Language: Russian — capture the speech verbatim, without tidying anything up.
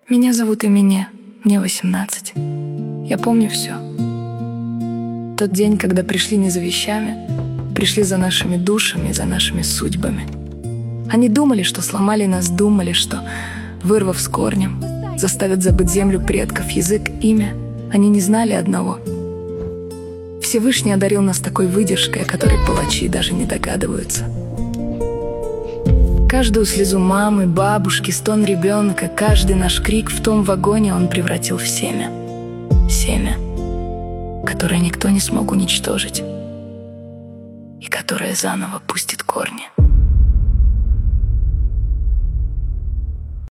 Меня зовут Эмине, мне восемнадцать. Я помню все. Тот день, когда пришли не за вещами, пришли за нашими душами, за нашими судьбами. Они думали, что сломали нас, думали, что, вырвав с корнем, заставят забыть землю предков, язык, имя. Они не знали одного. Всевышний одарил нас такой выдержкой, о которой палачи даже не догадываются. Каждую слезу мамы, бабушки, стон ребенка, каждый наш крик в том вагоне он превратил в семя. Семя, которое никто не смог уничтожить и которое заново пустит корни.